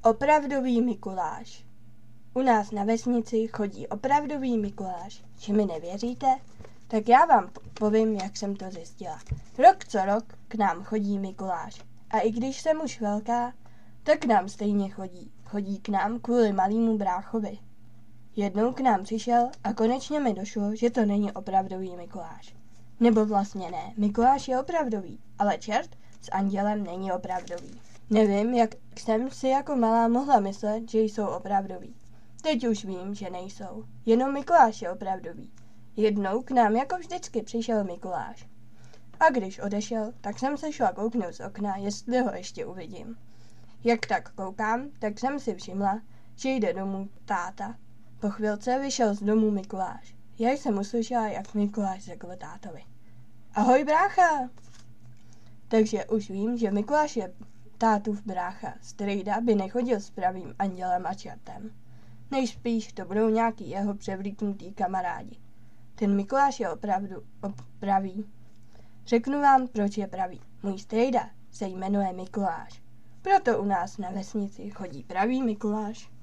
Opravdový Mikuláš. U nás na vesnici chodí opravdový Mikuláš. Že mi nevěříte? Tak já vám povím, jak jsem to zjistila. Rok co rok k nám chodí Mikuláš. A i když jsem už velká, tak k nám stejně chodí. Chodí k nám kvůli malýmu bráchovi. Jednou k nám přišel a konečně mi došlo, že to není opravdový Mikuláš. Nebo vlastně ne, Mikuláš je opravdový, ale čert s andělem není opravdový. Nevím, jak jsem si jako malá mohla myslet, že jsou opravdoví. Teď už vím, že nejsou. Jenom Mikuláš je opravdový. Jednou k nám jako vždycky přišel Mikuláš. A když odešel, tak jsem se šla kouknout z okna, jestli ho ještě uvidím. Jak tak koukám, tak jsem si všimla, že jde domů táta. Po chvilce vyšel z domu Mikuláš. Já jsem uslyšela, jak Mikuláš řekl tátovi: Ahoj brácha! Takže už vím, že Mikuláš je tátův brácha. Strejda by nechodil s pravým andělem a čertem. Nejspíš to budou nějaký jeho převlíknutý kamarádi. Ten Mikuláš je opravdu pravý. Řeknu vám, proč je pravý. Můj strejda se jmenuje Mikuláš. Proto u nás na vesnici chodí pravý Mikuláš.